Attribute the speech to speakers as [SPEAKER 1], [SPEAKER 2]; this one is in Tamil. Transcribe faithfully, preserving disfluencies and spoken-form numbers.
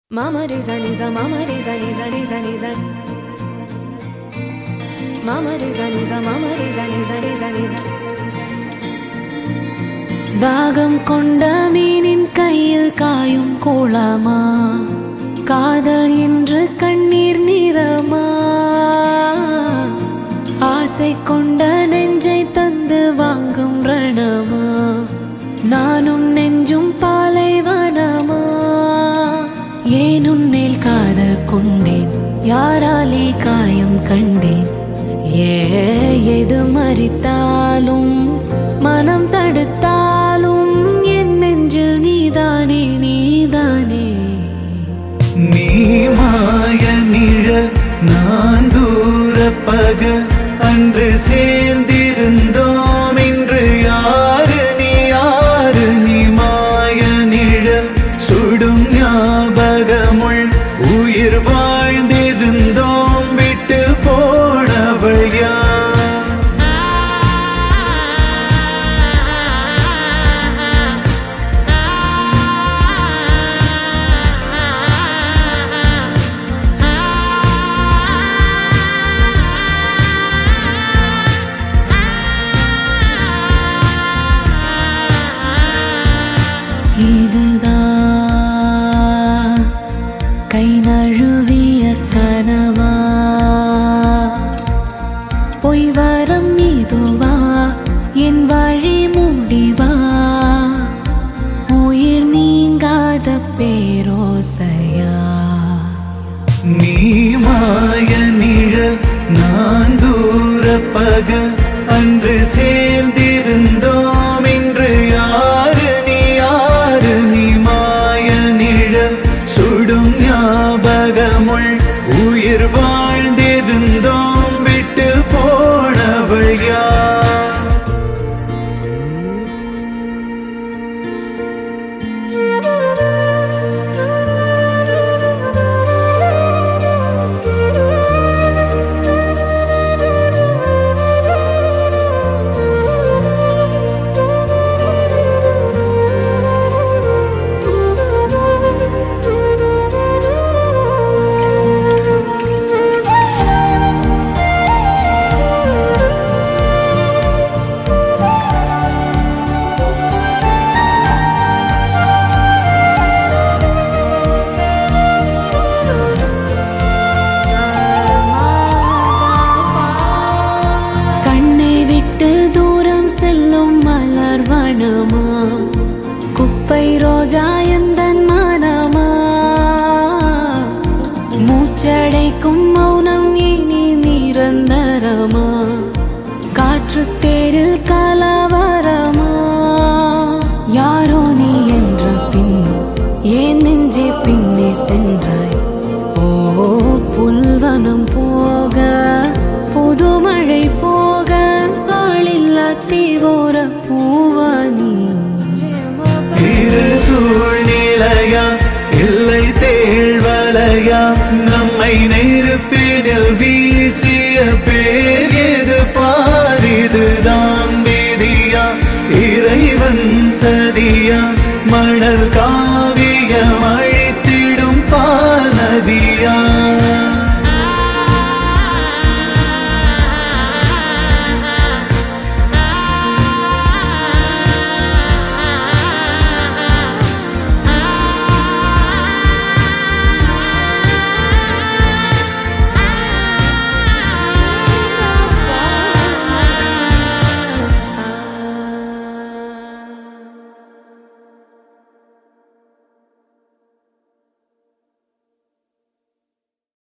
[SPEAKER 1] Mama re za ni za mama re za ni za ni za ni za Mama re za ni za mama re za ni za ni za ni za தாகம் கொண்ட மீனின் கையில் காயும் கோலமா காதல் என்று கண்ணீர் நிறமா ஆசை கொண்ட நெஞ்சை தந்து வாங்கும் ரணமா நானும் நெஞ்சும் பாலைவனமா ஏன் உன்மேல் காதல் கொண்டேன் யாராலே காயம் கண்டேன் ஏ எது மறித்தாலும் மனம் தடுத்தாலும் என் நெஞ்சில் நீதானே நீதானே
[SPEAKER 2] நீ மாய நிழல் நான் தூர பகல் அன்று சேர்ந்திருந்தோம் இன்று யாரு நீ யாரு நீ மாய நிழல் சுடும் ஞாபகமுள் உயிர் வாழ்ந்திருந்தோம் விட்டு போனவள் யார்
[SPEAKER 1] இதுதான் கை நழுவிய கனவா பொய் வரம் இதுவா என் வழி முடிவா உயிர் நீங்காத பேரோசையா
[SPEAKER 2] நீ மாய நிழல் நான் தூர பகல் அன்று சேர்ந்திருந்தோம் இன்று யாரு நீ யாரு நீ மாய நிழல் சுடும் ஞாபகமுள் உயிர் வாழ்ந்திருந்தோம் விட்டு போனவள் யார் வனமா குப்பை ரோஜா எந்தன் மனமா மூச்சடைக்கும் மௌனம் இனி நிரந்தரமா காற்று தேரில் கலவரமா யாரோ நீ என்ற பின்னும் ஏன் நெஞ்சே பின்னே சென்றாய் ஓ புல்வனம் போக புதுமழை போக ஆளில்லா தீவோர பூவானி இரு சூழ்நிலையா இல்லை தேழ்வலையா நம்மை நெருப்பினில் வீசிய பேர் எது பாரிதுதான் விதியா இறைவன் சதியா மணல் காவிய மழை